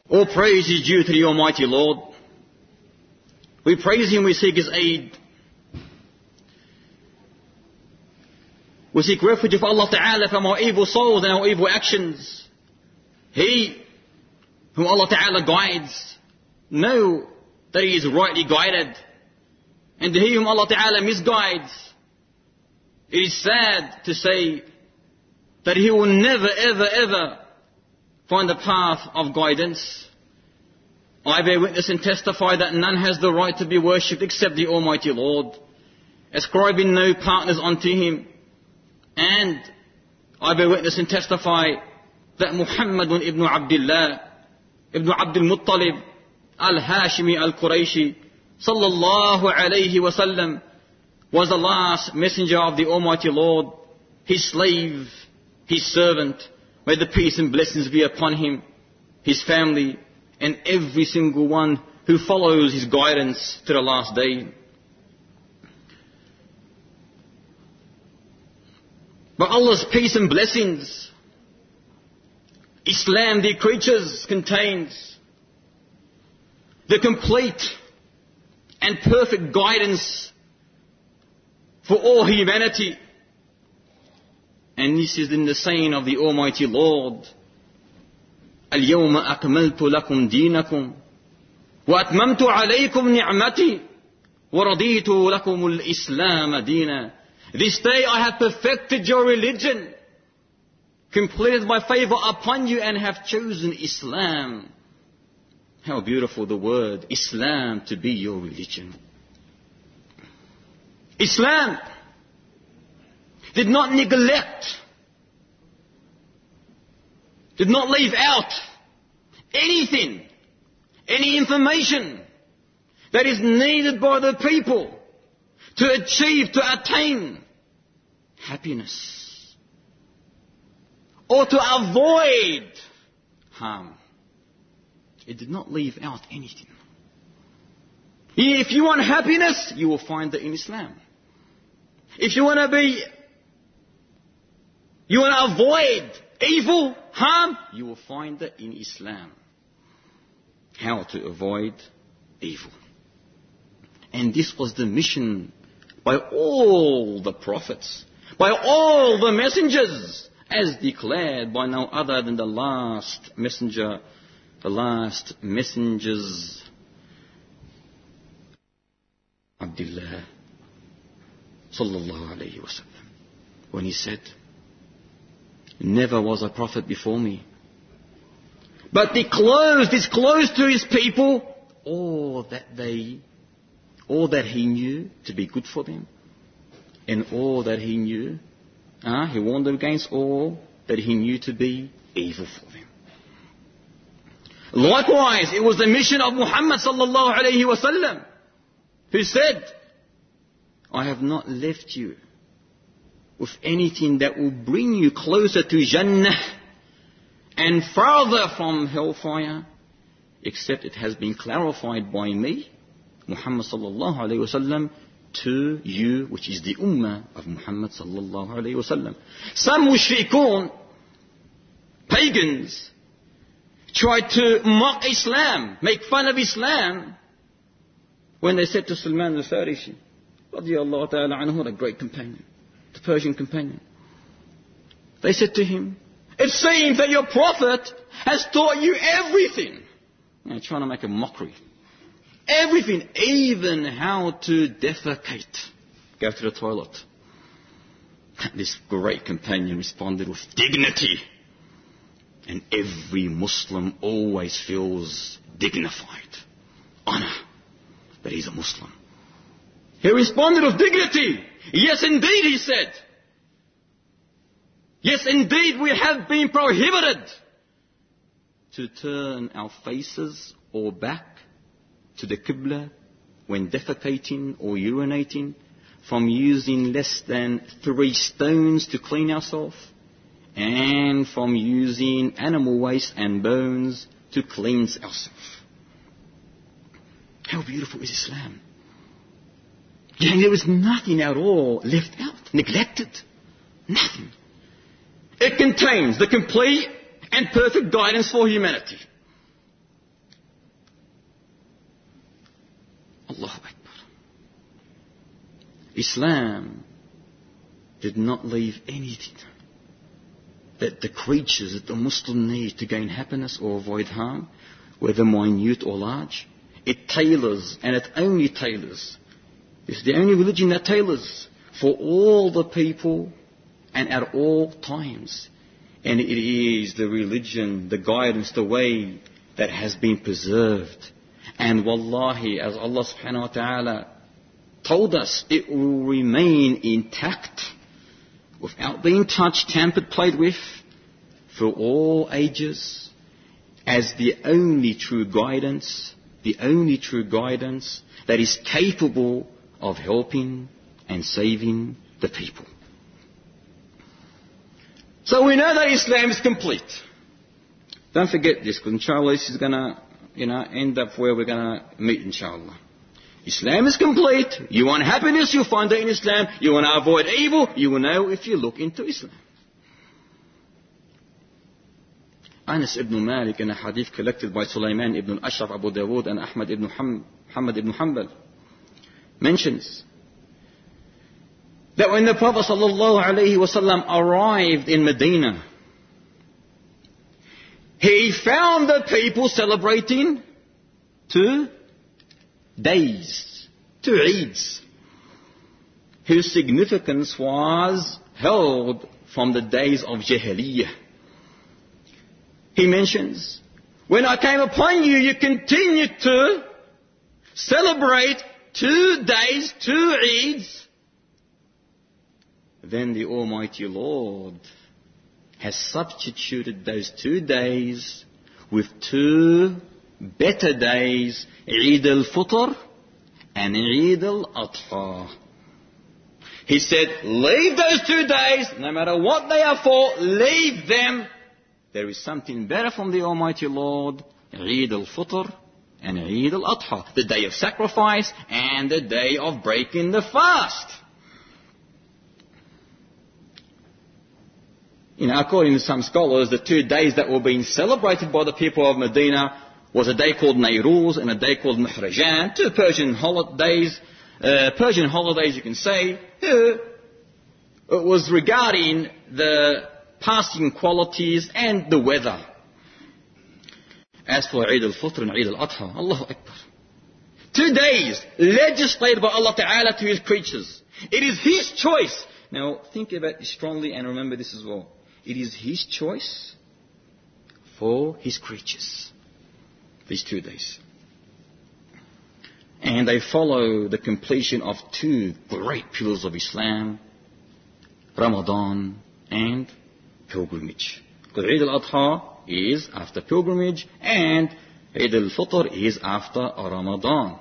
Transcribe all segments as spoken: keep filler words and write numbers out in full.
All praise is due to the Almighty Lord. We praise Him, we seek His aid. We seek refuge of Allah Ta'ala from our evil souls and our evil actions. He whom Allah Ta'ala guides, know that he is rightly guided. And he whom Allah Ta'ala misguides, it is sad to say that he will never, ever, ever find the path of guidance. I bear witness and testify that none has the right to be worshipped except the Almighty Lord, ascribing no partners unto Him. And I bear witness and testify that Muhammadun ibn Abdullah, ibn Abdul Muttalib, al-Hashimi al-Qurayshi, sallallahu alayhi wa sallam, was the last messenger of the Almighty Lord, His slave, His servant. May the peace and blessings be upon him, his family, and every single one who follows his guidance to the last day. But Allah's peace and blessings, Islam, dear creatures, contains the complete and perfect guidance for all humanity. And this is in the saying of the Almighty Lord, اليوم أكملت لكم دينكم وأتممت عليكم نعمتي ورضيت لكم الإسلام دينا. This day I have perfected your religion, completed my favor upon you, and have chosen Islam. How beautiful the word Islam to be your religion. Islam did not neglect, did not leave out anything, any information that is needed by the people to achieve, to attain happiness or to avoid harm. It did not leave out anything. If you want happiness, you will find it in Islam. If you want to be You want to avoid evil, harm, you will find it in Islam. How to avoid evil. And this was the mission by all the prophets, by all the messengers, as declared by no other than the last messenger, the last messengers, Abdullah sallallahu alayhi wa sallam, when he said, never was a prophet before me, but disclosed, disclosed to his people all that they, all that he knew to be good for them, and all that he knew, uh, he warned them against all that he knew to be evil for them. Likewise, it was the mission of Muhammad sallallahu alayhi wa sallam, who said, I have not left you with anything that will bring you closer to Jannah and farther from hellfire, except it has been clarified by me, Muhammad sallallahu alayhi wa sallam, to you, which is the ummah of Muhammad sallallahu alayhi wa sallam. Some mushrikun, pagans, tried to mock Islam, make fun of Islam, when they said to Salman al-Farisi, radiyallahu ta'ala anhu, a great companion, the Persian companion. They said to him, it seems that your prophet has taught you everything. You know, trying to make a mockery. Everything, even how to defecate. Go to the toilet. This great companion responded with dignity. And every Muslim always feels dignified. Honor that he's a Muslim. He responded with dignity. Yes, indeed, he said. Yes, indeed, we have been prohibited to turn our faces or back to the Qibla when defecating or urinating, from using less than three stones to clean ourselves, and from using animal waste and bones to cleanse ourselves. How beautiful is Islam? And there is nothing at all left out, neglected. Nothing. It contains the complete and perfect guidance for humanity. Allahu Akbar. Islam did not leave anything that the creatures that the Muslim need to gain happiness or avoid harm, whether minute or large. It tailors, and it only tailors. It's the only religion that tailors for all the people and at all times. And it is the religion, the guidance, the way that has been preserved. And wallahi, as Allah subhanahu wa ta'ala told us, it will remain intact without being touched, tampered, played with for all ages as the only true guidance, the only true guidance that is capable of helping and saving the people. So we know that Islam is complete. Don't forget this, because inshallah this is going to, you know, end up where we're going to meet inshallah. Islam is complete. You want happiness, you'll find it in Islam. You want to avoid evil, you will know if you look into Islam. Anas ibn Malik, in a hadith collected by Sulaiman ibn al-Ashraf, Abu Dawood, and Ahmad ibn Muhammad ibn Hanbal, mentions that when the Prophet sallallahu alaihi wasallam arrived in Medina, he found the people celebrating two days, two Eids, whose significance was held from the days of Jahiliyyah. He mentions, when I came upon you, you continued to celebrate two days, two Eids. Then the Almighty Lord has substituted those two days with two better days, Eid al-Fitr and Eid al-Adha. He said, leave those two days, no matter what they are for, leave them. There is something better from the Almighty Lord, Eid al-Fitr and Eid al-Adha, the day of sacrifice and the day of breaking the fast. You know, according to some scholars, the two days that were being celebrated by the people of Medina was a day called Nairuz and a day called Mahrajan, two Persian holidays, uh, Persian holidays you can say. It was regarding the passing qualities and the weather. As for Eid al-Fitr and Eid al-Adha, Allahu Akbar. Two days legislated by Allah Ta'ala to His creatures. It is His choice. Now think about this strongly and remember this as well. It is His choice for His creatures, these two days. And they follow the completion of two great pillars of Islam, Ramadan and pilgrimage. Because Eid al-Adha is after pilgrimage and Eid al-Fitr is after Ramadan.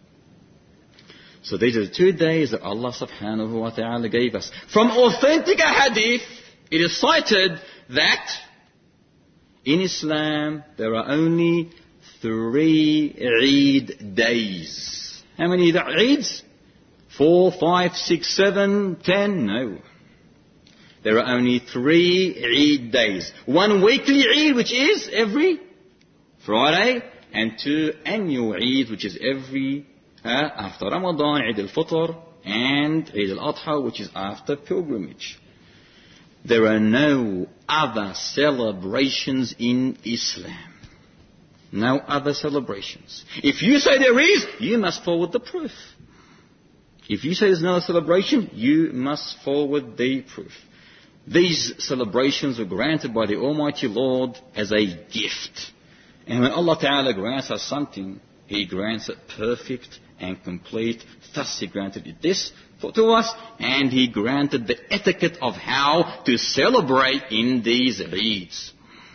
So these are the two days that Allah subhanahu wa ta'ala gave us. From authentic hadith, it is cited that in Islam there are only three Eid days. How many Eids? Four, five, six, seven, ten? No. There are only three Eid days. One weekly Eid, which is every Friday, and two annual Eid, which is every uh, after Ramadan, Eid al-Fitr, and Eid al-Adha, which is after pilgrimage. There are no other celebrations in Islam. No other celebrations. If you say there is, you must forward the proof. If you say there's another celebration, you must forward the proof. These celebrations were granted by the Almighty Lord as a gift. And when Allah Ta'ala grants us something, He grants it perfect and complete. Thus He granted this to us, and He granted the etiquette of how to celebrate in these Eids.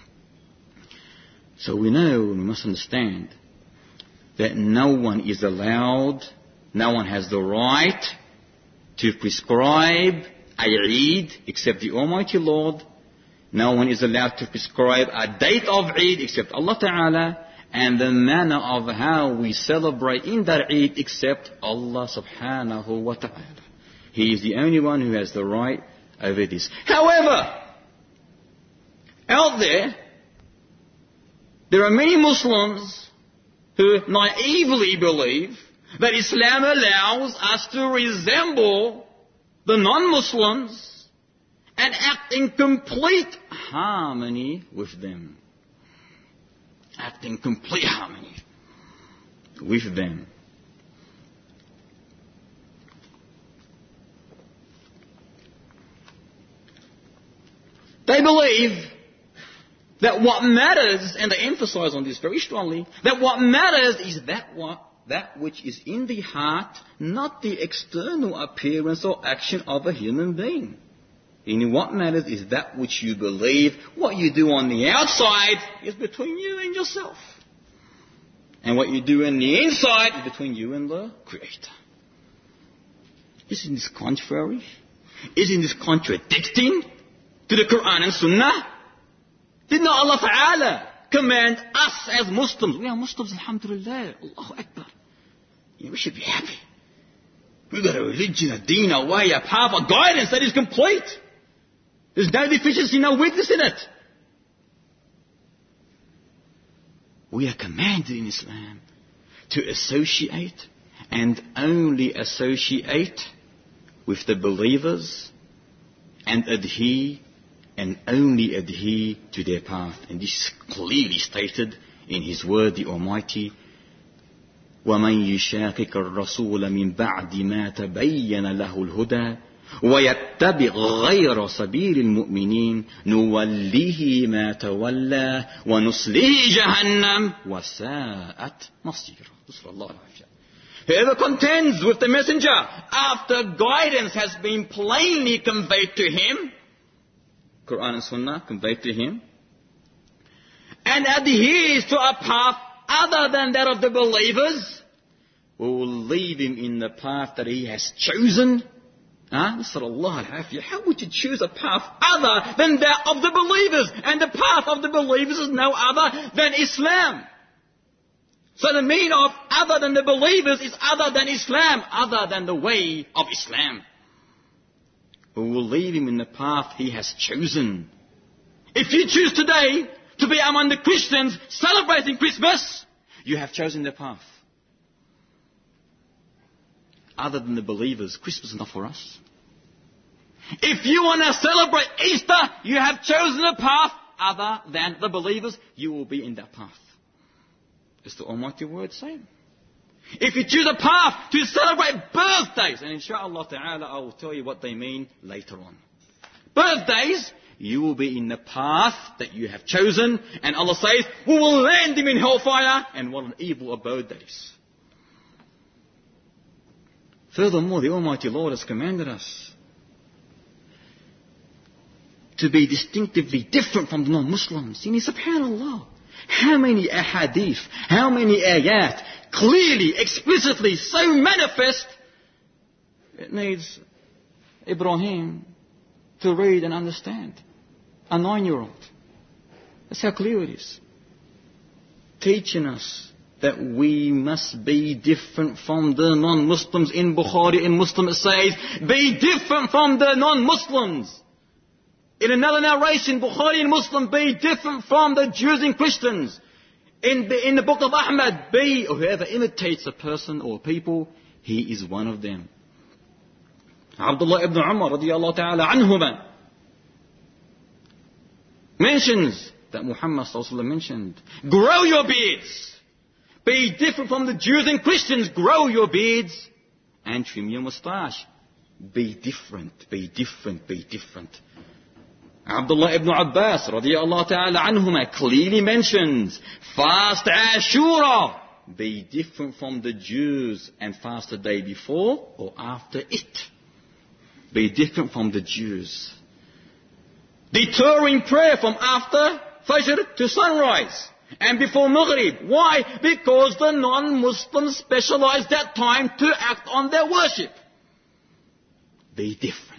So we know, we must understand, that no one is allowed, no one has the right to prescribe a Eid except the Almighty Lord. No one is allowed to prescribe a date of Eid except Allah Ta'ala, and the manner of how we celebrate in that Eid except Allah Subhanahu wa Ta'ala. He is the only one who has the right over this. However, out there, there are many Muslims who naively believe that Islam allows us to resemble the non-Muslims and act in complete harmony with them. Act in complete harmony with them. They believe that what matters, and they emphasize on this very strongly, that what matters is that what, that which is in the heart, not the external appearance or action of a human being. And what matters is that which you believe. What you do on the outside is between you and yourself. And what you do on the inside is between you and the Creator. Isn't this contrary? Isn't this contradicting to the Quran and Sunnah? Did not Allah Ta'ala command us as Muslims? We are Muslims, alhamdulillah. Allahu Akbar. Yeah, we should be happy. We've got a religion, a deen, a way, a path, a guidance that is complete. There's no deficiency, no weakness in it. We are commanded in Islam to associate and only associate with the believers and adhere and only adhere to their path. And this is clearly stated in His word, the Almighty, وَمَنْ يُشَاقِقَ الرَّسُولَ مِنْ بَعْدِ مَا تَبَيَّنَ لَهُ الْهُدَى وَيَتَّبِعْ غَيْرَ سَبِيلِ الْمُؤْمِنِينَ نُوَلِّهِ مَا تَوَلَّى وَنُصْلِهِ جَهَنَّمَ وَسَاءَتْ مَصِيرًا. Whoever contends with the messenger after guidance has been plainly conveyed to him, Quran and Sunnah conveyed to him, and adheres to a path other than that of the believers, we will leave him in the path that he has chosen. Huh? How would you choose a path other than that of the believers? And the path of the believers is no other than Islam. So the meaning of other than the believers is other than Islam, other than the way of Islam. We will leave him in the path he has chosen. If you choose today to be among the Christians celebrating Christmas, you have chosen the path. Other than the believers, Christmas is not for us. If you want to celebrate Easter, you have chosen a path other than the believers, you will be in that path. It's the Almighty Word saying. If you choose a path to celebrate birthdays, and inshallah ta'ala I will tell you what they mean later on. Birthdays, you will be in the path that you have chosen, and Allah says, we will land him in hellfire, and what an evil abode that is. Furthermore, the Almighty Lord has commanded us to be distinctively different from the non-Muslims. You know, subhanallah, how many ahadith, how many ayat, clearly, explicitly, so manifest, it needs Ibrahim to read and understand. A nine-year-old. That's how clear it is. Teaching us that we must be different from the non-Muslims. In Bukhari, in Muslim it says, be different from the non-Muslims. In another narration, Bukhari and Muslim, be different from the Jews and Christians. In, in the book of Ahmad, be, or whoever imitates a person or people, he is one of them. Abdullah ibn Umar radiyallahu ta'ala anhuma mentions that Muhammad sallallahu alaihi wasallam mentioned, grow your beards. Be different from the Jews and Christians. Grow your beards and trim your moustache. Be different, be different, be different. Abdullah ibn Abbas radiyallahu ta'ala anhuma clearly mentions, fast Ashura. Be different from the Jews and fast the day before or after it. Be different from the Jews. Deterring prayer from after Fajr to sunrise. And before Maghrib. Why? Because the non-Muslims specialize that time to act on their worship. Be different.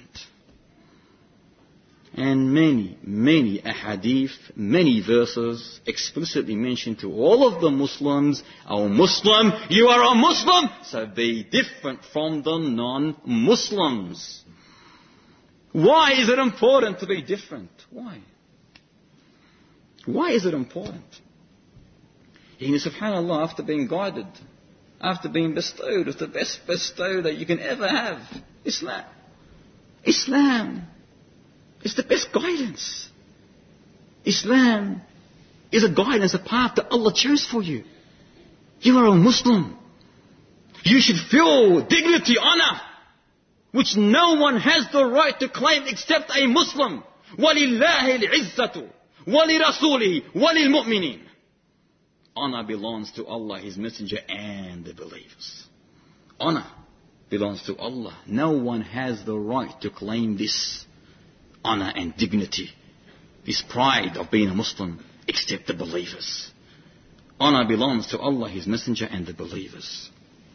And many, many ahadith, many verses explicitly mention to all of the Muslims, O Muslim, you are a Muslim, so be different from the non-Muslims. Why is it important to be different? Why? Why is it important? And subhanAllah, after being guided after being bestowed with the best bestow that you can ever have, Islam. Islam is the best guidance. Islam is a guidance, a path that Allah chose for you. You are a Muslim. You should feel dignity, honor, which no one has the right to claim except a Muslim. وَلِلَّهِ الْعِزَّةُ وَلِرَسُولِهِ وَلِلْمُؤْمِنِينَ. Honor belongs to Allah, His Messenger, and the believers. Honor belongs to Allah. No one has the right to claim this honor and dignity, this pride of being a Muslim, except the believers. Honor belongs to Allah, His Messenger, and the believers.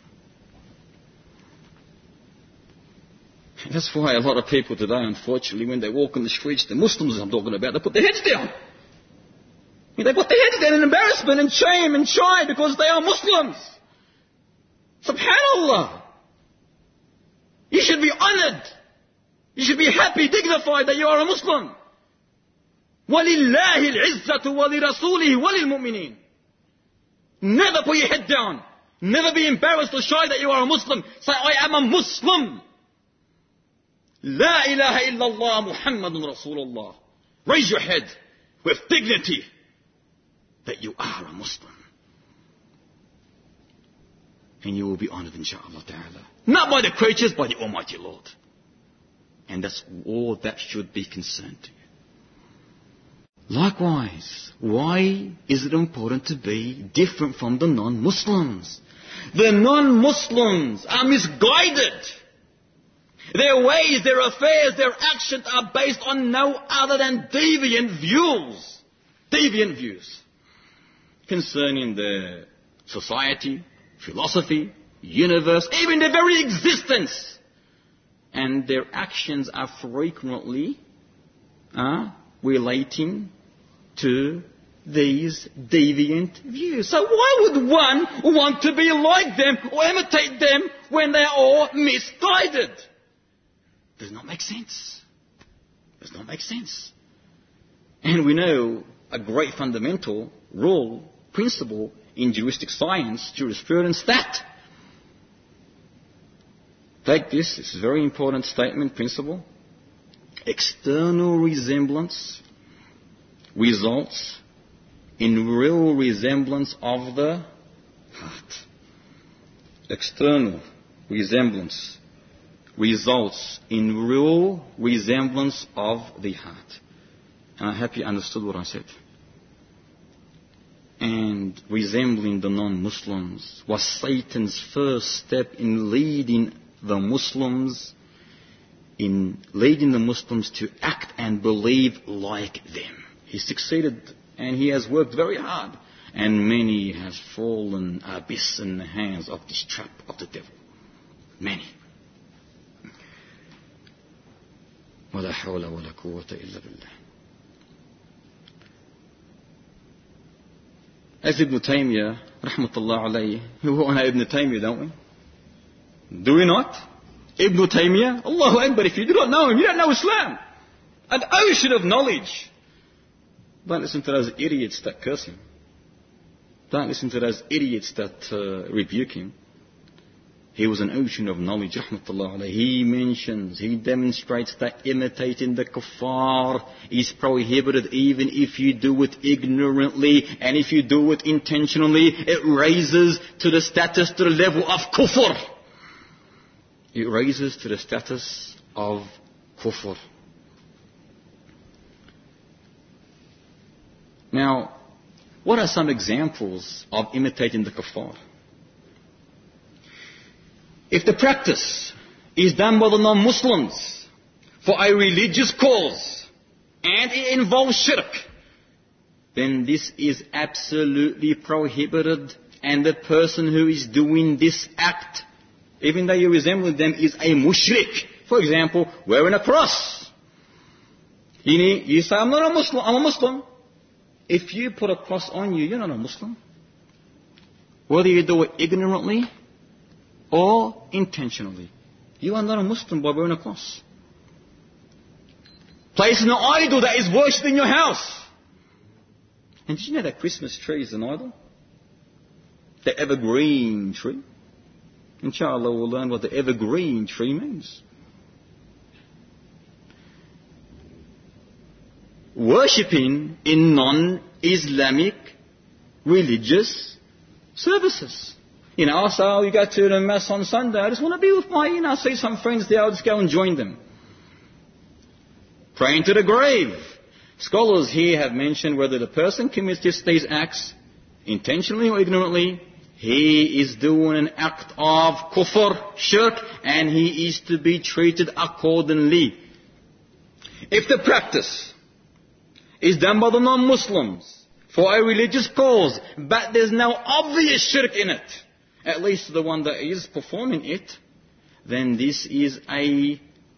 That's why a lot of people today, unfortunately, when they walk on the streets, the Muslims I'm talking about, they put their heads down. They put their heads down in embarrassment and shame and shy because they are Muslims. SubhanAllah. You should be honored. You should be happy, dignified that you are a Muslim. وَلِلَّهِ الْعِزَّةُ وَلِرَسُولِهِ وَلِلْمُؤْمِنِينَ. Never put your head down. Never be embarrassed or shy that you are a Muslim. Say, I am a Muslim. La ilaha illallah Muhammadun Rasulullah. Raise your head with dignity that you are a Muslim. And you will be honored, inshaAllah ta'ala. Not by the creatures, by the Almighty Lord. And that's all that should be concerned to you. Likewise, why is it important to be different from the non-Muslims? The non-Muslims are misguided. Their ways, their affairs, their actions are based on no other than deviant views. Deviant views. Concerning the society, philosophy, universe, even their very existence. And their actions are frequently uh, relating to these deviant views. So why would one want to be like them or imitate them when they are all misguided? Does not make sense. Does not make sense. And we know a great fundamental rule, principle in juristic science, jurisprudence, that take this, this is a very important statement, principle. External resemblance results in real resemblance of the heart. External resemblance results in real resemblance of the heart. And I hope you understood what I said. And resembling the non-Muslims was Satan's first step in leading the Muslims, in leading the Muslims to act and believe like them. He succeeded and he has worked very hard. And many have fallen abyss in the hands of this trap of the devil. Many. ولا حول ولا قوة إلا بالله. As Ibn Taymiyyah, rahmatullah alayhi, we all know Ibn Taymiyyah, don't we? Do we not? Ibn Taymiyyah, Allahu Akbar, if you do not know him, you don't know Islam. An ocean of knowledge. Don't listen to those idiots that curse him. Don't listen to those idiots that uh, rebuke him. He was an ocean of knowledge, rahmatullah alayhi. He mentions, he demonstrates that imitating the kuffar is prohibited even if you do it ignorantly, and if you do it intentionally, it raises to the status, to the level of kufr. It raises to the status of kufr. Now, what are some examples of imitating the kuffar? If the practice is done by the non-Muslims for a religious cause and it involves shirk, then this is absolutely prohibited, and the person who is doing this act, even though you resemble them, is a mushrik. For example, wearing a cross. You, need, you say, I'm not a Muslim, I'm a Muslim. If you put a cross on you, you're not a Muslim. Whether you do it ignorantly or intentionally, you are not a Muslim by wearing a cross. Placing an idol that is worshipped in your house. And did you know that Christmas tree is an idol? The evergreen tree. Inshallah, we'll learn what the evergreen tree means. Worshipping in non-Islamic religious services. You know, so you go to the mass on Sunday, I just want to be with my, you know, see some friends there, I'll just go and join them. Praying to the grave. Scholars here have mentioned whether the person commits just these acts intentionally or ignorantly, he is doing an act of kufr, shirk, and he is to be treated accordingly. If the practice is done by the non-Muslims for a religious cause, but there's no obvious shirk in it, at least the one that is performing it, then this is a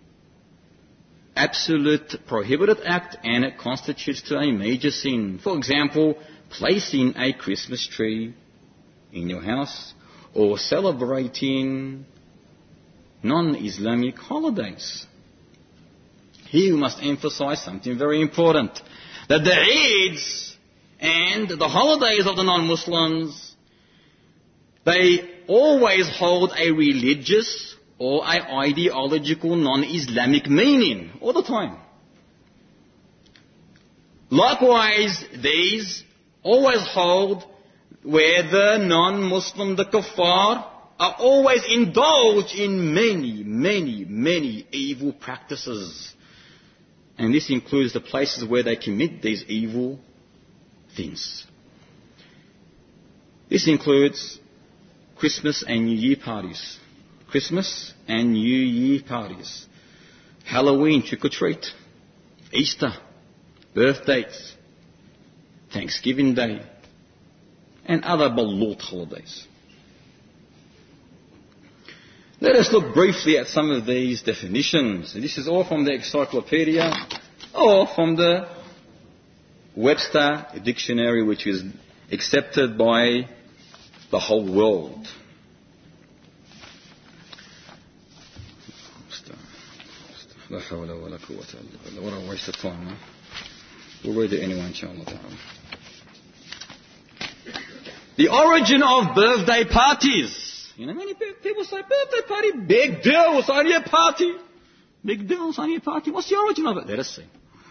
absolute prohibited act and it constitutes to a major sin. For example, placing a Christmas tree in your house or celebrating non-Islamic holidays. Here we must emphasize something very important, that the Eids and the holidays of the non-Muslims, they always hold a religious or an ideological non-Islamic meaning all the time. Likewise, these always hold where the non-Muslim, the kuffar, are always indulged in many, many, many evil practices. And this includes the places where they commit these evil things. This includes Christmas and New Year parties. Christmas and New Year parties. Halloween, trick-or-treat. Easter, birthdays, Thanksgiving Day, and other balut holidays. Let us look briefly at some of these definitions. This is all from the encyclopedia or from the Webster Dictionary, which is accepted by the whole world. What a waste of time, huh? We'll read it anyway, inshallah. The origin of birthday parties. You know, many people say, birthday party, big deal, it's only a party. Big deal, it's only a party. What's the origin of it? Let us see.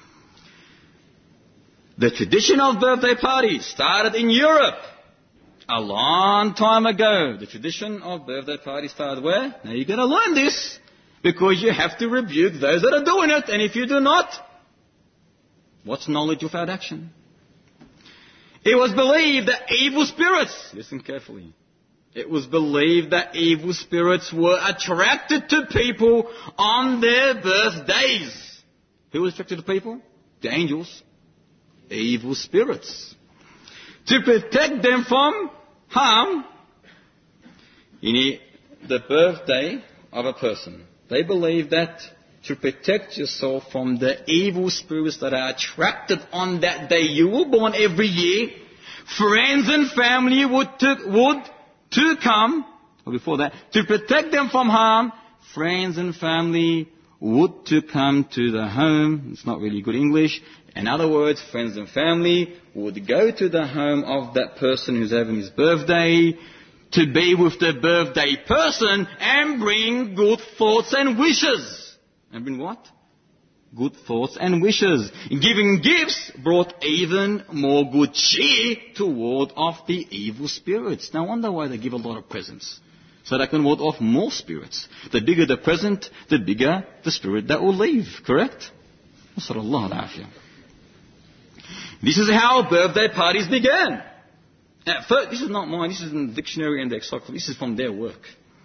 The tradition of birthday parties started in Europe a long time ago. The tradition of birthday parties started where? Now you've got to learn this, because you have to rebuke those that are doing it. And if you do not, what's knowledge without action? It was believed that evil spirits, listen carefully, it was believed that evil spirits were attracted to people on their birthdays. Who was attracted to people? The angels. Evil spirits. To protect them from harm. You know, the birthday of a person, they believe that to protect yourself from the evil spirits that are attracted on that day you were born every year, friends and family would to, would to come, or before that, to protect them from harm, friends and family would to come to the home. It's not really good English. In other words, friends and family would go to the home of that person who's having his birthday to be with the birthday person and bring good thoughts and wishes. And bring what? Good thoughts and wishes. Giving gifts brought even more good cheer to ward off the evil spirits. No wonder why they give a lot of presents, so they can ward off more spirits. The bigger the present, the bigger the spirit that will leave. Correct? Nasallallahu al-afiyah. This is how birthday parties began. At first, this is not mine, this is in the dictionary and the encyclopedia. This is from their work.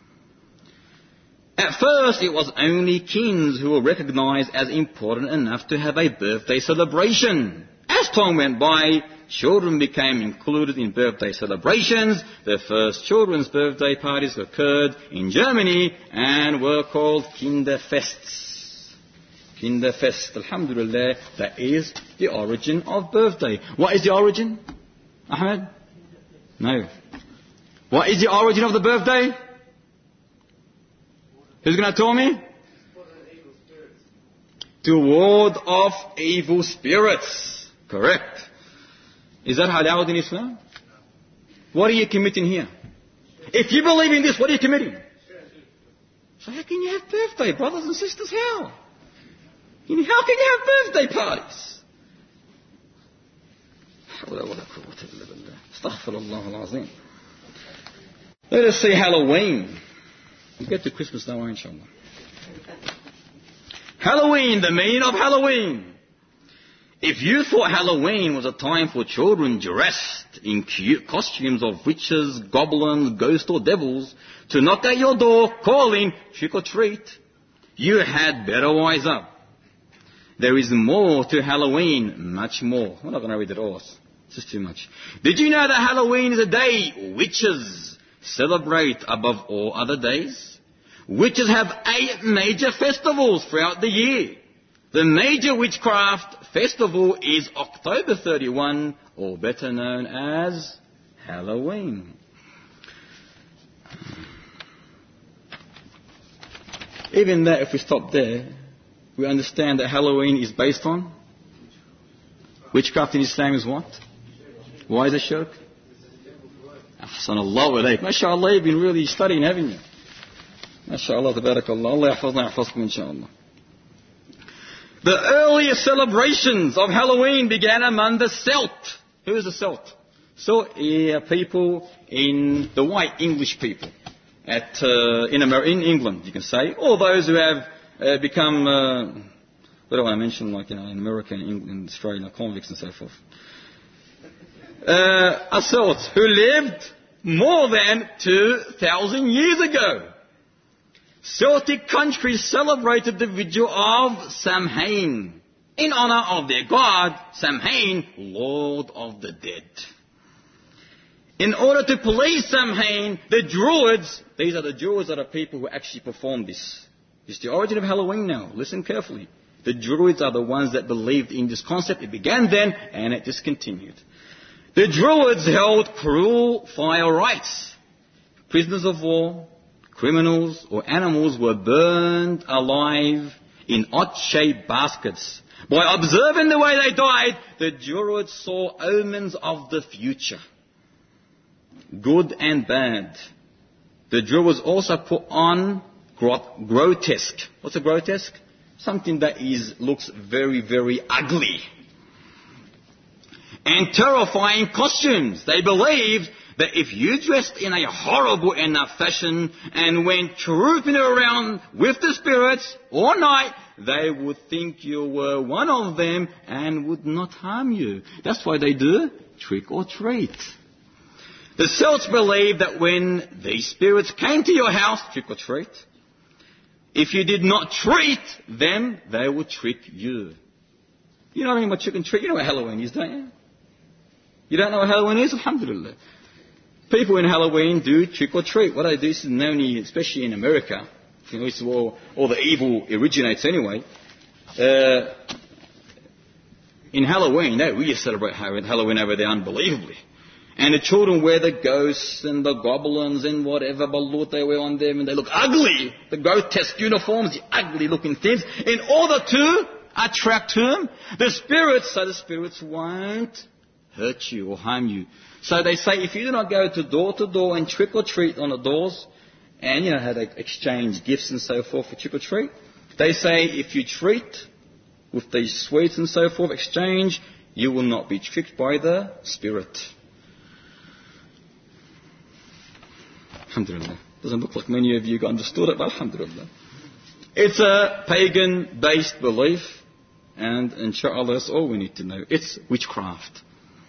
At first, it was only kings who were recognized as important enough to have a birthday celebration. As time went by, children became included in birthday celebrations. The first children's birthday parties occurred in Germany and were called Kinderfests. Kinderfest, alhamdulillah, that is the origin of birthday. What is the origin, Ahmed? No. What is the origin of the birthday? Who's going to tell me? To ward off evil spirits. Correct. Is that halal in Islam? What are you committing here? If you believe in this, what are you committing? So how can you have birthday, brothers and sisters? How? You know, how can you have birthday parties? Let us see Halloween. We'll get to Christmas now, inshallah. Halloween, the meaning of Halloween. If you thought Halloween was a time for children dressed in cute costumes of witches, goblins, ghosts or devils to knock at your door calling trick or treat, you had better wise up. There is more to Halloween, much more. I'm not going to read it all. It's just too much. Did you know that Halloween is a day witches celebrate above all other days? Witches have eight major festivals throughout the year. The major witchcraft festival is October thirty-first, or better known as Halloween. Even that, if we stop there, we understand that Halloween is based on witchcraft in Islam is what? Why is it shirk? Ahsanallah wa alayk. MashaAllah, you've been really studying, haven't you? MashaAllah, tabarakallah. Allah yahfazna yahfazkum inshaAllah. The earliest celebrations of Halloween began among the Celt. Who is the Celt? So, yeah, people in the white English people at uh, in, Amer- in England, you can say, or those who have uh, become, uh, what do I mention, like you know, in America, in England, in Australia, convicts and so forth. Uh, a Celt who lived more than two thousand years ago. Celtic countries celebrated the vigil of Samhain in honor of their god, Samhain, Lord of the Dead. In order to please Samhain, the Druids, these are the Druids that are people who actually perform this. It's the origin of Halloween now. Listen carefully. The Druids are the ones that believed in this concept. It began then and it just continued. The Druids held cruel fire rites. Prisoners of war, criminals or animals were burned alive in odd-shaped baskets. By observing the way they died, the Druids saw omens of the future, good and bad. The Druids also put on grot- grotesque. What's a grotesque? Something that is looks very, very ugly. And terrifying costumes. They believed that if you dressed in a horrible enough fashion and went trooping around with the spirits all night, they would think you were one of them and would not harm you. That's why they do trick or treat. The Celts believed that when these spirits came to your house, trick or treat, if you did not treat them, they would trick you. You know what I mean by trick and treat? You know what Halloween is, don't you? You don't know what Halloween is? Alhamdulillah. People in Halloween do trick or treat. What they do is known, especially in America, you know, it's where all, all the evil originates anyway. Uh, in Halloween, they really celebrate Halloween over there unbelievably. And the children wear the ghosts and the goblins and whatever balut they wear on them, and they look ugly. The grotesque uniforms, the ugly looking things, in order to attract them. The spirits, so the spirits won't hurt you or harm you. So they say if you do not go to door to door and trick or treat on the doors, and you know how they exchange gifts and so forth for trick or treat, they say if you treat with these sweets and so forth, exchange, you will not be tricked by the spirit. Alhamdulillah. Doesn't look like many of you understood it, but alhamdulillah. It's a pagan-based belief, and inshallah that's all we need to know. It's witchcraft.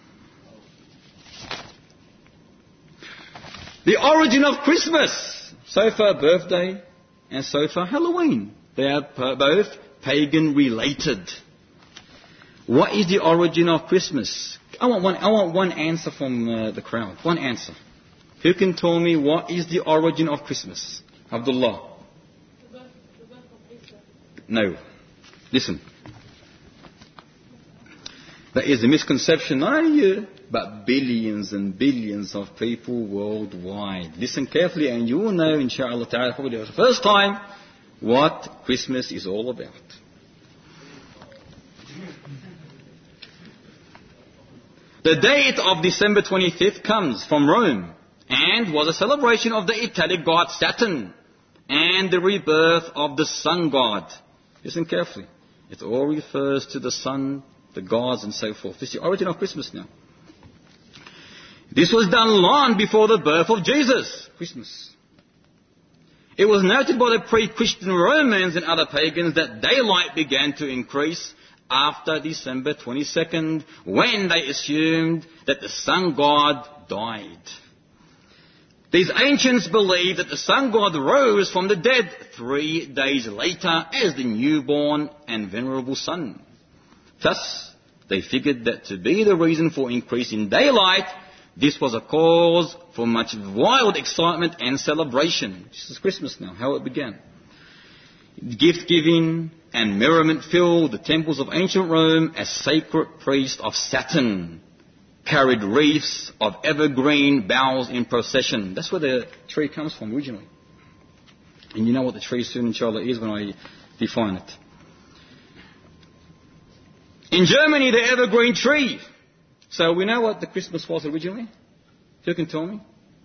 The origin of Christmas. So far birthday and so far Halloween. They are both pagan related. What is the origin of Christmas? I want one, I want one answer from uh, the crowd. One answer. Who can tell me what is the origin of Christmas? Abdullah. The birth, the birth of Isa. No. Listen. That is a misconception, not only you, but billions and billions of people worldwide. Listen carefully and you will know, inshallah ta'ala, probably for the first time, what Christmas is all about. The date of December twenty-fifth comes from Rome and was a celebration of the Italic god Saturn and the rebirth of the sun god. Listen carefully. It all refers to the sun, the gods, and so forth. This is the origin of Christmas now. This was done long before the birth of Jesus. Christmas. It was noted by the pre-Christian Romans and other pagans that daylight began to increase after December twenty-second, when they assumed that the sun god died. These ancients believed that the sun god rose from the dead three days later as the newborn and venerable sun. Thus, they figured that to be the reason for increase in daylight, this was a cause for much wild excitement and celebration. This is Christmas now, how it began. Gift-giving and merriment filled the temples of ancient Rome as sacred priests of Saturn carried wreaths of evergreen boughs in procession. That's where the tree comes from originally. And you know what the tree soon, inshallah, is when I define it. In Germany, the evergreen tree. So we know what the Christmas was originally? You can tell me?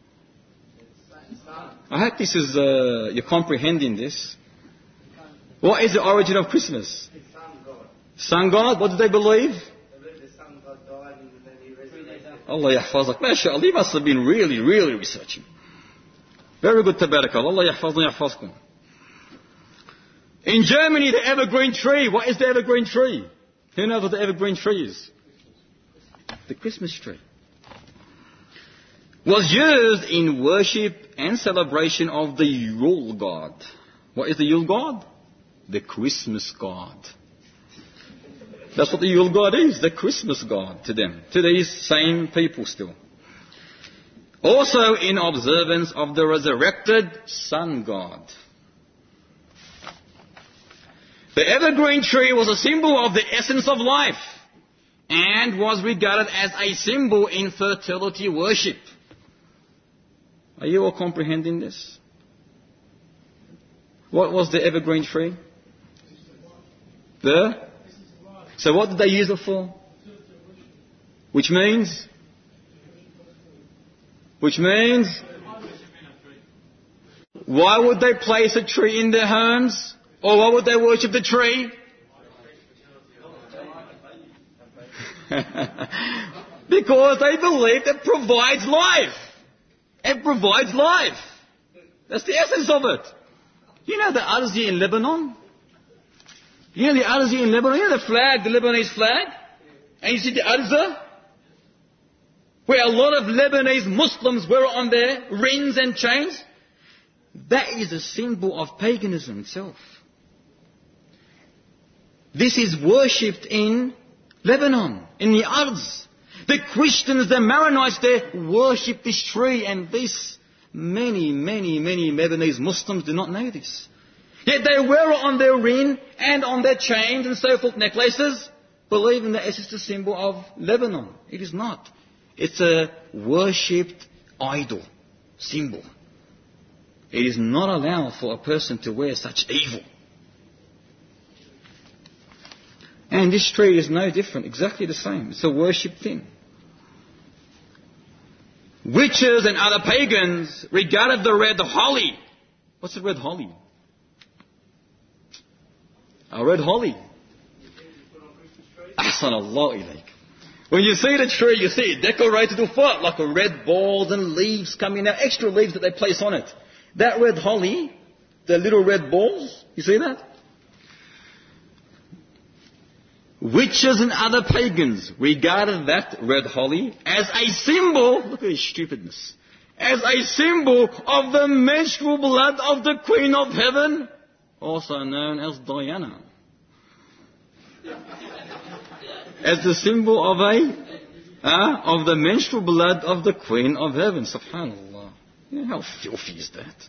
I hope this is, uh, you're comprehending this. What is the origin of Christmas? Sun God. Sun God? What do they believe? They believe the sun God died and then he resurrected. Allah yahfazak. MashaAllah, you must have been really, really researching. Very good, tabarakallah. Allah yahfazna yahfazkum. In Germany, the evergreen tree. What is the evergreen tree? Who knows what the evergreen tree is? The Christmas tree. Was used in worship and celebration of the Yule God. What is the Yule God? The Christmas God. That's what the Yule God is, the Christmas God to them, to these same people still. Also in observance of the resurrected sun god. The evergreen tree was a symbol of the essence of life and was regarded as a symbol in fertility worship. Are you all comprehending this? What was the evergreen tree? The? So what did they use it for? Which means? Which means? Why would they place a tree in their homes? Or why would they worship the tree? Because they believe it provides life. It provides life. That's the essence of it. You know the Arzi in Lebanon? You know the Arzi in Lebanon? You know the flag, the Lebanese flag? And you see the Arza? Where a lot of Lebanese Muslims wear on their rings and chains? That is a symbol of paganism itself. This is worshipped in Lebanon, in the Arz. The Christians, the Maronites there, worship this tree, and this many, many, many Lebanese Muslims do not know this. Yet they wear it on their ring and on their chains and so forth, necklaces, believing that it's just a symbol of Lebanon. It is not. It's a worshipped idol symbol. It is not allowed for a person to wear such evil. And this tree is no different, exactly the same. It's a worship thing. Witches and other pagans regarded the red holly. What's the red holly? A red holly. Ahsanallahu ilayk. When you see the tree, you see it decorated with what? Like a red balls and leaves coming out, extra leaves that they place on it. That red holly, the little red balls, you see that? Witches and other pagans regarded that red holly as a symbol, look at his stupidness, as a symbol of the menstrual blood of the Queen of Heaven, also known as Diana. As the symbol of a, uh, of the menstrual blood of the Queen of Heaven. Subhanallah. You know, how filthy is that?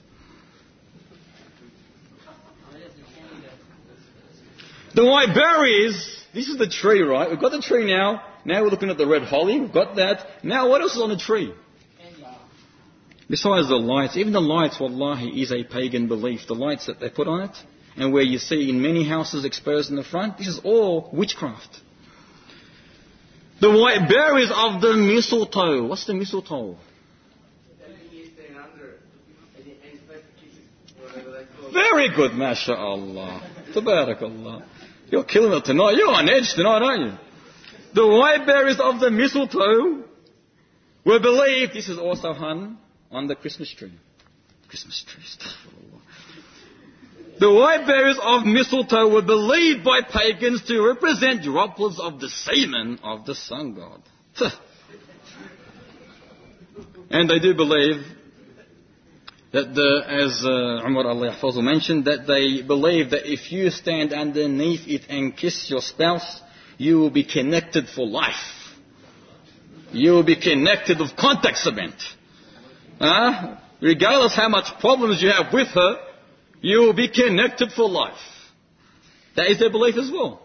The white berries. This is the tree, right? We've got the tree now. Now we're looking at the red holly. We've got that. Now what else is on the tree? Besides the lights. Even the lights, wallahi, is a pagan belief. The lights that they put on it, and where you see in many houses exposed in the front, this is all witchcraft. The white berries of the mistletoe. What's the mistletoe? Whatever they call it. Very good, mashallah. Tabarakallah. You're killing it tonight. You're on edge tonight, aren't you? The white berries of the mistletoe were believed, this is also hung on the Christmas tree. Christmas tree, astaghfirullah. The white berries of mistletoe were believed by pagans to represent droplets of the semen of the sun god. And they do believe that the, as uh, Umar Allah Yahfazu mentioned, that they believe that if you stand underneath it and kiss your spouse, you will be connected for life. You will be connected with contact cement. Uh, regardless how much problems you have with her, you will be connected for life. That is their belief as well.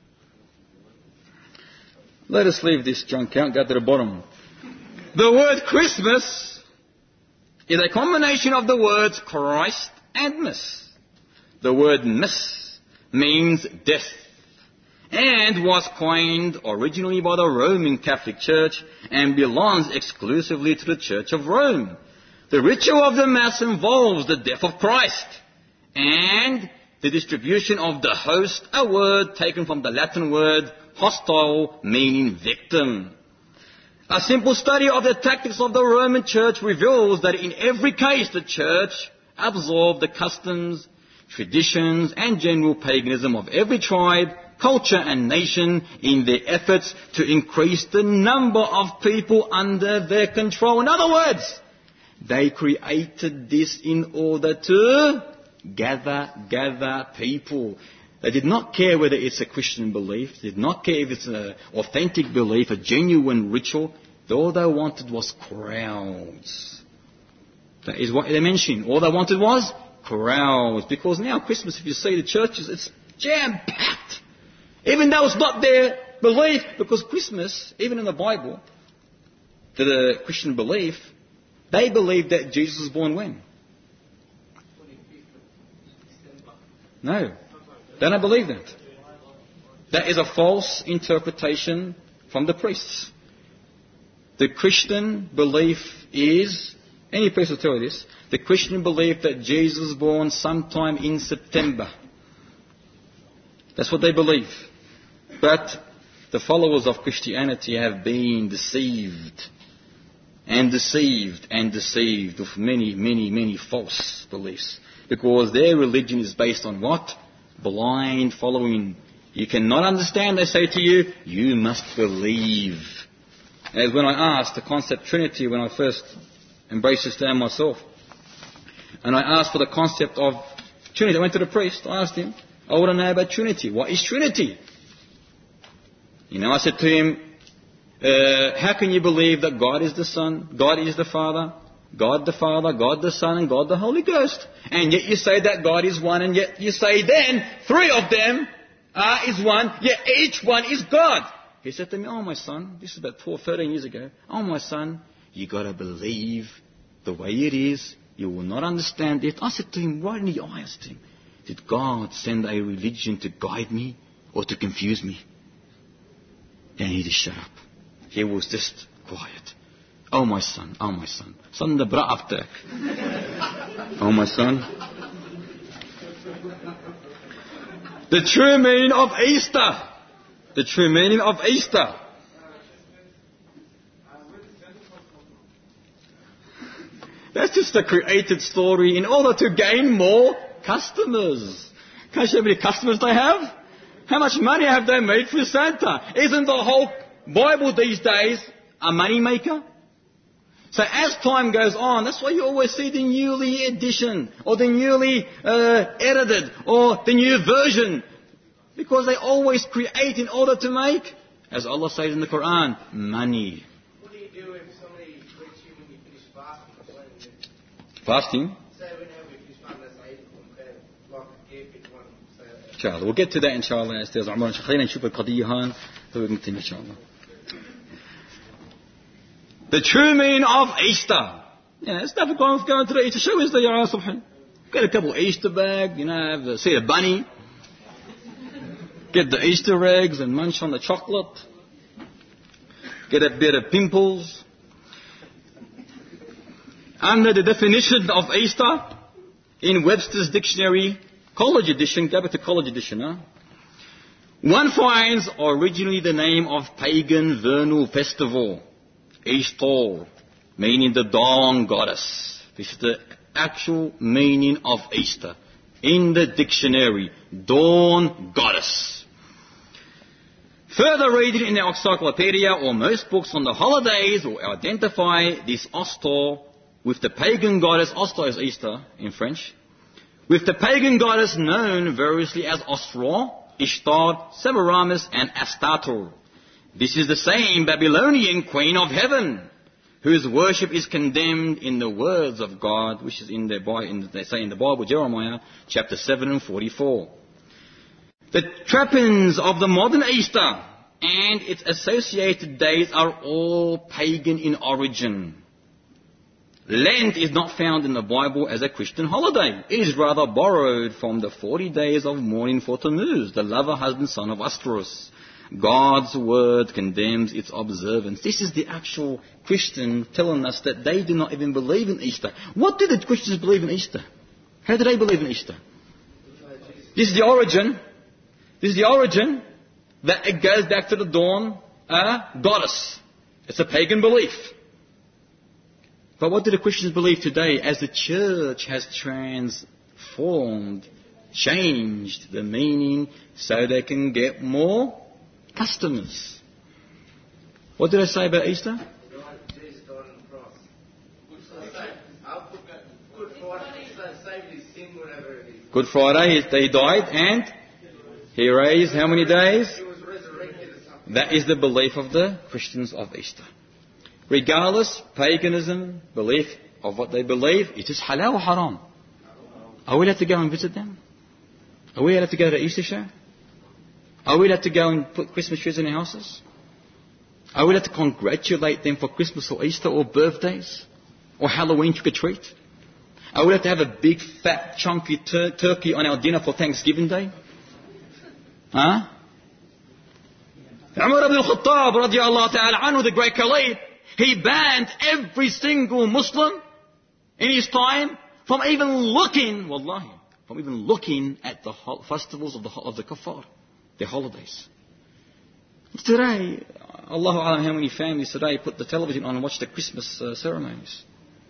Let us leave this junk out, go to the bottom. The word Christmas is a combination of the words Christ and Miss. The word Miss means death and was coined originally by the Roman Catholic Church and belongs exclusively to the Church of Rome. The ritual of the Mass involves the death of Christ and the distribution of the host, a word taken from the Latin word hostile, meaning victim. A simple study of the tactics of the Roman Church reveals that in every case the Church absorbed the customs, traditions and general paganism of every tribe, culture and nation in their efforts to increase the number of people under their control. In other words, they created this in order to gather, gather people. They did not care whether it's a Christian belief. They did not care if it's an authentic belief, a genuine ritual. All they wanted was crowds. That is what they mentioned. All they wanted was crowds. Because now Christmas, if you see the churches, it's jam-packed. Even though it's not their belief, because Christmas, even in the Bible, the Christian belief, they believe that Jesus was born when? No. They don't believe that. That is a false interpretation from the priests. The Christian belief is, any priest will tell you this, the Christian belief that Jesus was born sometime in September. That's what they believe. But the followers of Christianity have been deceived and deceived and deceived with many, many, many false beliefs. Because their religion is based on what? Blind following. You cannot understand, they say to you, you must believe. As when I asked the concept Trinity, when I first embraced Islam myself, and I asked for the concept of Trinity, I went to the priest, I asked him, I want to know about Trinity. What is Trinity? You know, I said to him, uh, how can you believe that God is the Son, God is the Father, God the Father, God the Son, and God the Holy Ghost? And yet you say that God is one, and yet you say then three of them are is one, yet each one is God. He said to me, oh my son, this is about twelve, thirteen years ago, oh my son, you got to believe the way it is. You will not understand it. I said to him, why didn't you ask him? Did God send a religion to guide me or to confuse me? And he just shut up. He was just quiet. Oh my son, oh my son. Son the bra after. Oh my son. The true meaning of Easter. The true meaning of Easter. That's just a created story in order to gain more customers. Can I show you how many customers they have? How much money have they made through Santa? Isn't the whole Bible these days a money maker? So as time goes on, that's why you always see the newly edition or the newly uh, edited or the new version. Because they always create in order to make, as Allah says in the Quran, money. What do you do if somebody greets you when you finish fasting? Fasting? Say whenever you finish fasting, let's say like a gift, if you want to say that. Inshallah. We'll get to that inshallah. Ustaz Umar. خلينا نشوف القضية هان فبنتم إن شاء الله. The true meaning of Easter. Yeah, it's never going going to the Easter show. Is the Ya Subhan? Get a couple of Easter bags, you know, have the, see a bunny. Get the Easter eggs and munch on the chocolate. Get a bit of pimples. Under the definition of Easter, in Webster's Dictionary, College Edition, go back to College Edition, huh? One finds originally the name of pagan vernal festival, Easter, meaning the dawn goddess. This is the actual meaning of Easter in the dictionary, dawn goddess. Further reading in the encyclopedia or most books on the holidays will identify this Oster with the pagan goddess, Oster is Easter in French, with the pagan goddess known variously as Ostra, Ishtar, Semiramis and Astarte. This is the same Babylonian queen of heaven, whose worship is condemned in the words of God, which is in the in, they say in the Bible, Jeremiah chapter seven and forty-four. The trappings of the modern Easter and its associated days are all pagan in origin. Lent is not found in the Bible as a Christian holiday. It is rather borrowed from the forty days of mourning for Tammuz, the lover husband son of Ashtoreth. God's word condemns its observance. This is the actual Christian telling us that they do not even believe in Easter. What do the Christians believe in Easter? How do they believe in Easter? This is the origin. This is the origin that it goes back to the dawn uh, goddess. It's a pagan belief. But what do the Christians believe today as the church has transformed, changed the meaning so they can get more customers? What did I say about Easter? Good Friday, he died and he raised how many days? That is the belief of the Christians of Easter. Regardless, paganism, belief of what they believe, it is halal or haram. Are we allowed to go and visit them? Are we allowed to go to Easter show? Are we allowed to go and put Christmas trees in our houses? Are we allowed to congratulate them for Christmas or Easter or birthdays? Or Halloween trick-or-treat? Are we allowed to have a big, fat, chunky tur- turkey on our dinner for Thanksgiving Day? Huh? Umar ibn al-Khattab, radiallahu ta'ala anhu, the great caliph, he banned every single Muslim in his time from even looking, wallahi, from even looking at the ho- festivals of the, of the kuffar, their holidays. Today, Allahu Alam, how many families today put the television on and watch the Christmas uh, ceremonies?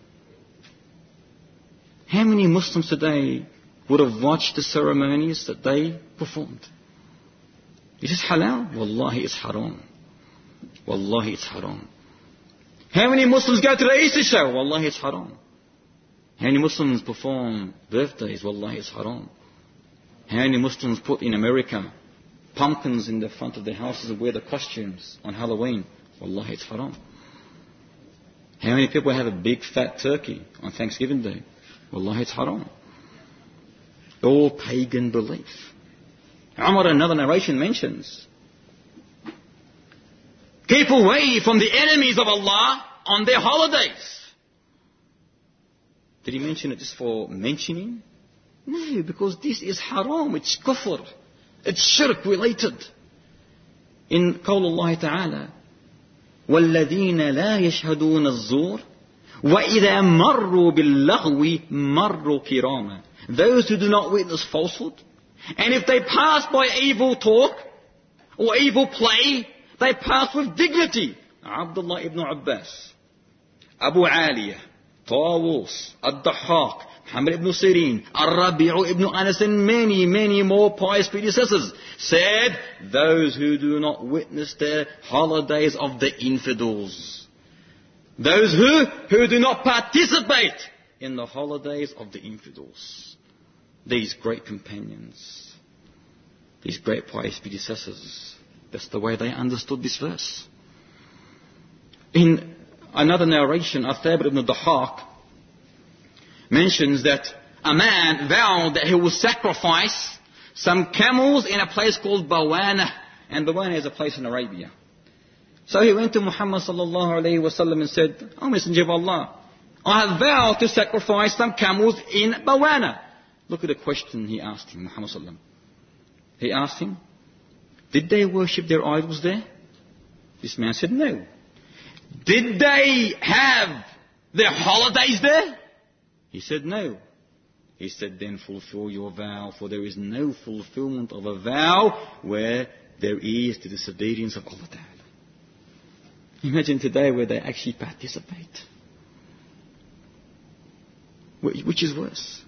How many Muslims today would have watched the ceremonies that they performed? Is this halal? Wallahi, it's haram. Wallahi, it's haram. How many Muslims go to the Easter show? Wallahi, it's haram. How many Muslims perform birthdays? Wallahi, it's haram. How many Muslims put in America pumpkins in the front of their houses and wear the costumes on Halloween? Wallahi, it's haram. How many people have a big fat turkey on Thanksgiving Day? Wallahi, it's haram. All pagan belief. Umar, another narration mentions, keep away from the enemies of Allah on their holidays. Did he mention it just for mentioning? No, because this is haram, it's kufr, it's shirk related. In قول الله تعالى, وَالَّذِينَ لَا يَشْهَدُونَ الزُّورَ وَإِذَا مَرُّوا بِاللَّغْوِ مَرُّوا كِرَامًا. Those who do not witness falsehood, and if they pass by evil talk or evil play, they pass with dignity. Abdullah ibn Abbas, Abu Aliyah, Tawus, Ad-Dahhak, Muhammad ibn Sirin, Ar-Rabi'u ibn Anas and many, many more pious predecessors said, those who do not witness the holidays of the infidels, those who, who do not participate in the holidays of the infidels. These great companions, these great pious predecessors, that's the way they understood this verse. In another narration, Athabir ibn Dahhak mentions that a man vowed that he will sacrifice some camels in a place called Bawana, and Bawana is a place in Arabia. So he went to Muhammad sallallahu alayhi wa sallam and said, "O Messenger of Allah, I have vowed to sacrifice some camels in Bawana." Look at the question he asked him, Muhammad sallallahu alayhi wa sallam. He asked him, did they worship their idols there? This man said no. Did they have their holidays there? He said no. He said, then fulfill your vow, for there is no fulfillment of a vow where there is the disobedience of Allah Ta'ala. Imagine today where they actually participate. Which is worse?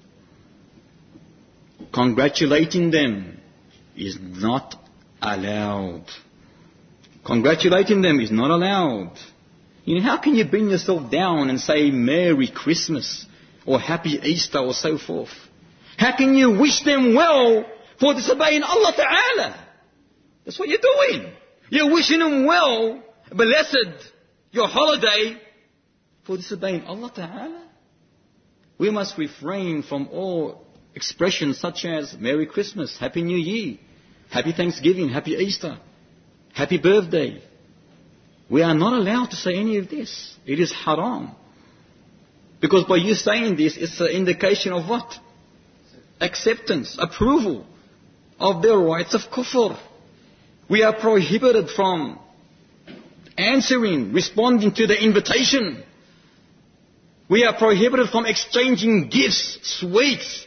Congratulating them is not allowed. Congratulating them is not allowed. You know, how can you bring yourself down and say Merry Christmas or Happy Easter or so forth? How can you wish them well for disobeying Allah Ta'ala? That's what you're doing. You're wishing them well, blessed, your holiday, for disobeying Allah Ta'ala. We must refrain from all expressions such as Merry Christmas, Happy New Year, Happy Thanksgiving, Happy Easter, Happy Birthday. We are not allowed to say any of this. It is haram. Because by you saying this, it's an indication of what? Acceptance, approval of the rights of kufr. We are prohibited from answering, responding to the invitation. We are prohibited from exchanging gifts, sweets,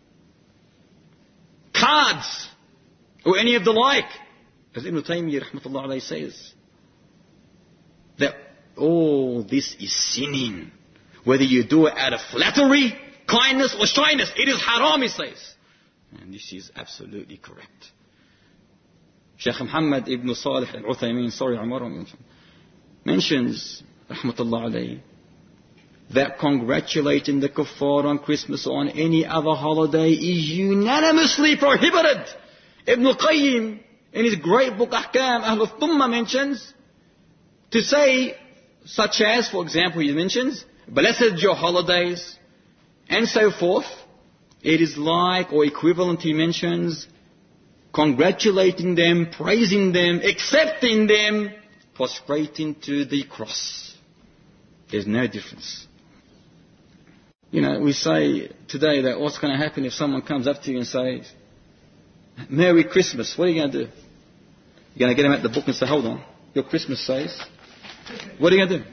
cards, or any of the like. As Ibn Taymiyyah rahmatullah alayhi says, that all this is sinning. Whether you do it out of flattery, kindness or shyness, it is haram, he says. And this is absolutely correct. Shaykh Muhammad ibn Salih al-Uthaymin, sorry, Umar, mentions, rahmatullah alayhi, that congratulating the kuffar on Christmas or on any other holiday is unanimously prohibited. Ibn Qayyim, in his great book Ahkam Ahl al-Thummah, mentions to say, such as, for example, he mentions, blessed your holidays, and so forth. It is like, or equivalent, he mentions, congratulating them, praising them, accepting them, prostrating to the cross. There's no difference. You know, we say today that what's going to happen if someone comes up to you and says, Merry Christmas, what are you going to do? You're going to get them out the book and say, hold on, your Christmas says, what are you going to do?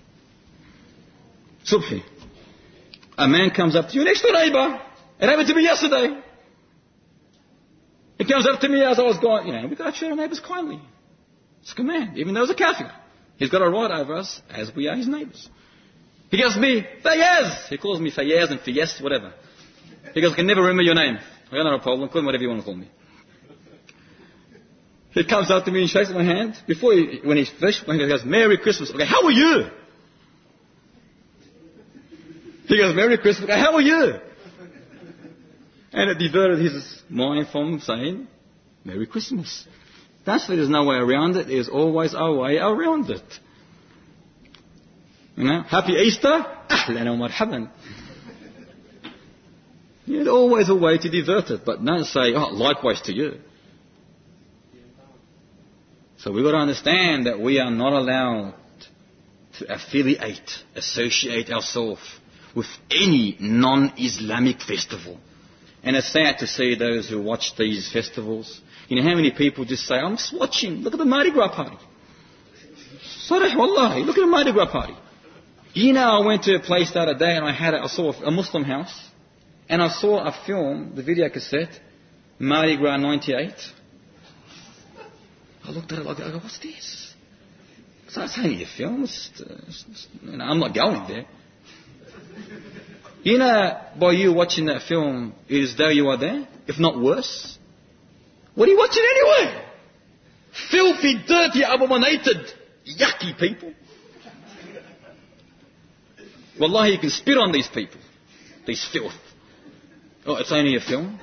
Subhi. A man comes up to you, next door neighbour. It happened to me yesterday. He comes up to me as I was going, you know, we've got to treat our neighbours kindly. It's a command, even though he's a kafir. He's got a right over us as we are his neighbours. He goes to me, Fayaz. He calls me Fayaz and Fiyaz, whatever. He goes, I can never remember your name. I got no problem, call me whatever you want to call me. He comes up to me and shakes my hand. Before he, when he's finished, he goes, Merry Christmas. Okay, how are you? He goes, Merry Christmas. Okay, how are you? And it diverted his mind from saying, Merry Christmas. That's why there's no way around it. There's always a way around it. You know, Happy Easter? Ahlan wa marhaban. There's always a way to divert it, but don't say, oh, likewise to you. So we've got to understand that we are not allowed to affiliate, associate ourselves with any non-Islamic festival. And it's sad to see those who watch these festivals. You know how many people just say, I'm just watching, look at the Mardi Gras party. Sarih wallahi, look at the Mardi Gras party. You know, I went to a place the other day and I had a, I saw a Muslim house and I saw a film, the video cassette, Mardi Gras ninety-eight. I looked at it like, I go, what's this? So it's only a film. It's, it's, it's, you know, I'm not going there. You know, by you watching that film, it is though you are there, if not worse. What are you watching anyway? Filthy, dirty, abominated, yucky people. Wallahi, you can spit on these people. These filth. Oh, it's only a film.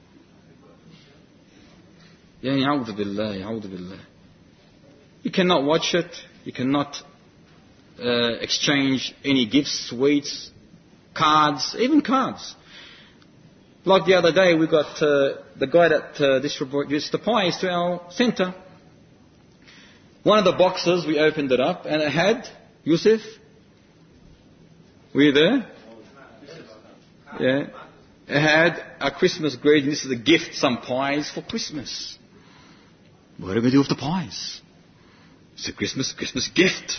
Ya ya'udhu billah, ya'udhu billah. You cannot watch it. You cannot uh, exchange any gifts, sweets, cards, even cards. Like the other day, we got uh, the guy that uh, distributes the pies to our centre. One of the boxes, we opened it up, and it had, Yusuf, were you there? Yeah. It had a Christmas greeting. This is a gift, some pies for Christmas. What are we going to do with the pies? It's a Christmas, Christmas gift.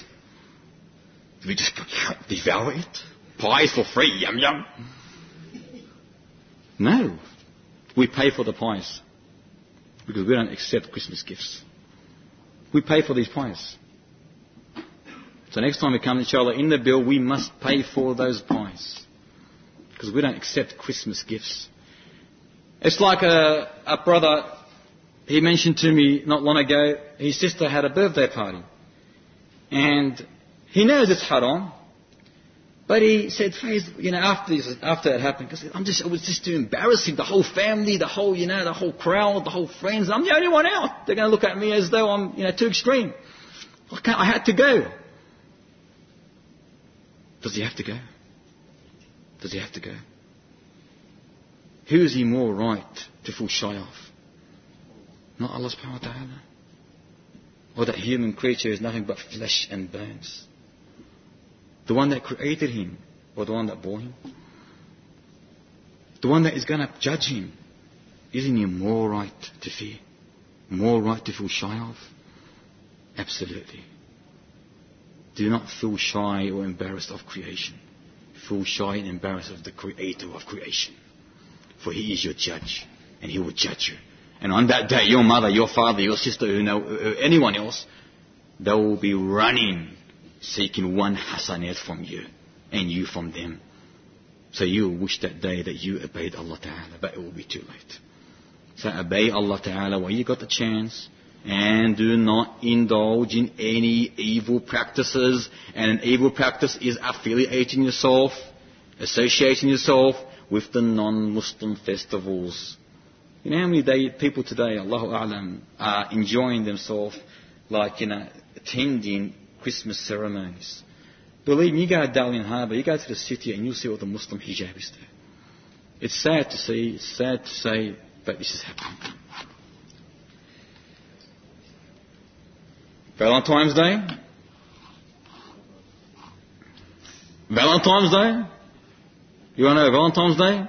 Do we just devour it? Pies for free, yum yum. No. We pay for the pies. Because we don't accept Christmas gifts. We pay for these pies. So next time we come, inshallah, in the bill, we must pay for those pies. Because we don't accept Christmas gifts. It's like a, a brother, he mentioned to me not long ago, his sister had a birthday party. And he knows it's haram. But he said, Faiz, you know, after this, after it happened, because I'm just, it was just too embarrassing. The whole family, the whole, you know, the whole crowd, the whole friends. I'm the only one out. They're going to look at me as though I'm, you know, too extreme. I can't, I had to go. Does he have to go? Does he have to go? Who is he more right to fall shy of? Not Allah subhanahu wa ta'ala. Or that human creature is nothing but flesh and bones. The one that created him, or the one that bore him? The one that is going to judge him. Isn't he more right to fear? More right to feel shy of? Absolutely. Do not feel shy or embarrassed of creation. Feel shy and embarrassed of the creator of creation. For he is your judge, and he will judge you. And on that day, your mother, your father, your sister, you know, anyone else, they will be running, seeking one hasanat from you, and you from them. So you will wish that day that you obeyed Allah Ta'ala, but it will be too late. So obey Allah Ta'ala while you got the chance, and do not indulge in any evil practices. And an evil practice is affiliating yourself, associating yourself with the non-Muslim festivals. You know how many day, people today, Allahu A'lam, are enjoying themselves, like, you know, attending Christmas ceremonies. Believe me, you go to Darling Harbour, you go to the city and you'll see all the Muslim hijabis there. It's sad to see, it's sad to say, but this is happening. Valentine's Day? Valentine's Day? You want to know Valentine's Day?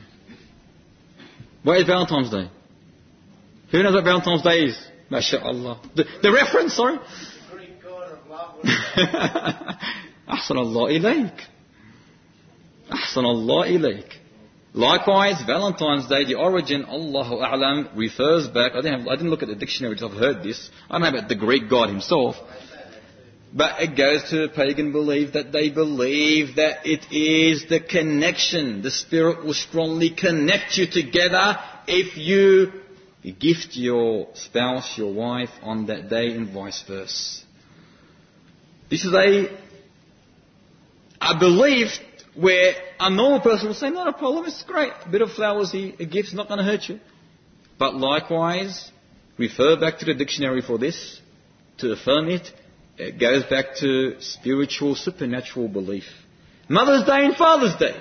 What is Valentine's Day? Who knows what Valentine's Day is? MashaAllah. The, the reference, sorry? Greek god of love. Ahsan Allah ilayk. Ahsan Allah ilayk. Likewise, Valentine's Day, the origin, Allahu A'lam, refers back, I didn't, have, I didn't look at the dictionary, I've heard this. I don't know about the Greek god himself. But it goes to pagan belief that they believe that it is the connection. The Spirit will strongly connect you together if you gift your spouse, your wife, on that day and vice versa. This is a, a belief where a normal person will say, not a problem, it's great. A bit of flowers, a gift's not going to hurt you. But likewise, refer back to the dictionary for this, to affirm it. It goes back to spiritual, supernatural belief. Mother's Day and Father's Day.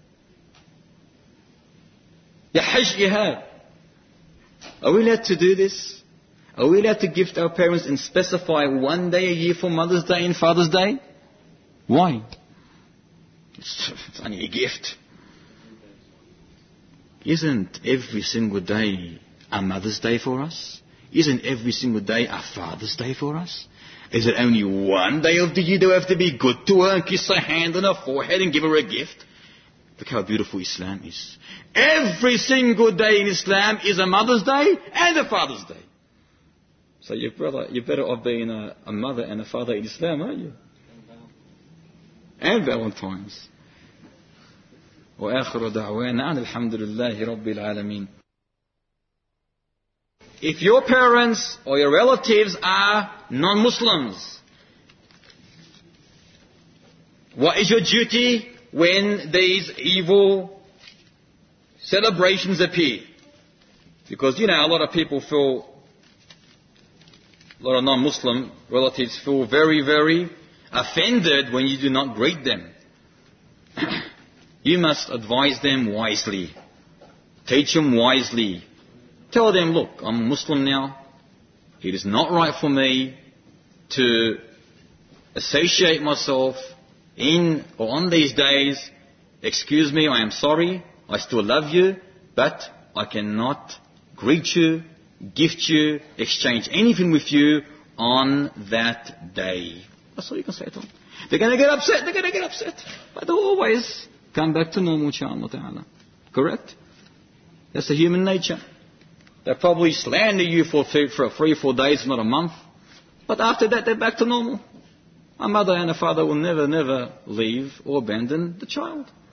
Ya Hajj Ihab. Are we allowed to do this? Are we allowed to gift our parents and specify one day a year for Mother's Day and Father's Day? Why? It's, it's only a gift. Isn't every single day a Mother's Day for us? Isn't every single day a Father's Day for us? Is it only one day of the year that we have to be good to her and kiss her hand on her forehead and give her a gift? Look how beautiful Islam is. Every single day in Islam is a Mother's Day and a Father's Day. So you're, brother, you're better off being a, a mother and a father in Islam, aren't you? And Valentine's. وآخر دعوانا الحمد لله رب العالمين. If your parents or your relatives are non-Muslims, what is your duty when these evil celebrations appear? Because, you know, a lot of people feel, a lot of non-Muslim relatives feel very, very offended when you do not greet them. You must advise them wisely. Teach them wisely. Tell them, look, I'm a Muslim now. It is not right for me to associate myself in or on these days. Excuse me, I am sorry. I still love you, but I cannot greet you, gift you, exchange anything with you on that day. That's all you can say to them. They're going to get upset, they're going to get upset. But they'll always come back to normal, inshaAllah ta'ala. Correct? That's the human nature. They probably slander you for three, for three or four days, not a month. But after that, they're back to normal. A mother and a father will never, never leave or abandon the child.